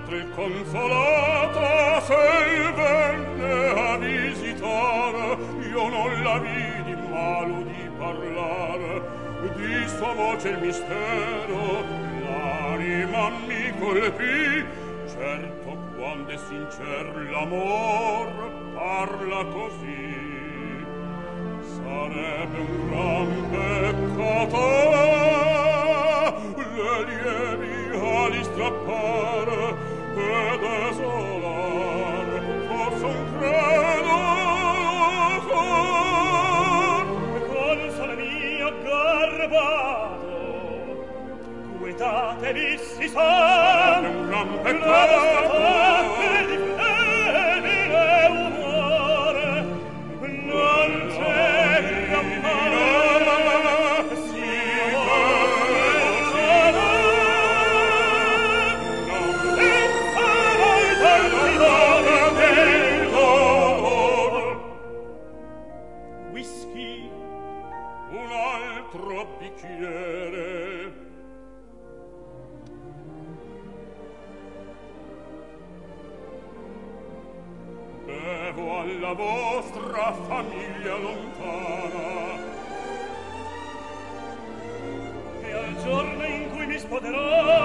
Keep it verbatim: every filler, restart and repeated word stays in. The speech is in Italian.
mentre il consolato se venne a visitare, io non la vidi ma l'udì parlare, di sua voce il mistero l'anima mi colpì, certo quando è sincer l'amor parla così. Sarebbe un gran peccato le lievi ali strappare e desolare forse un credo con sole mio garbato quietate vissi sa un gran peccato che di fedele umore non c'è bicchiere bevo alla vostra famiglia lontana e al giorno in cui mi spoderò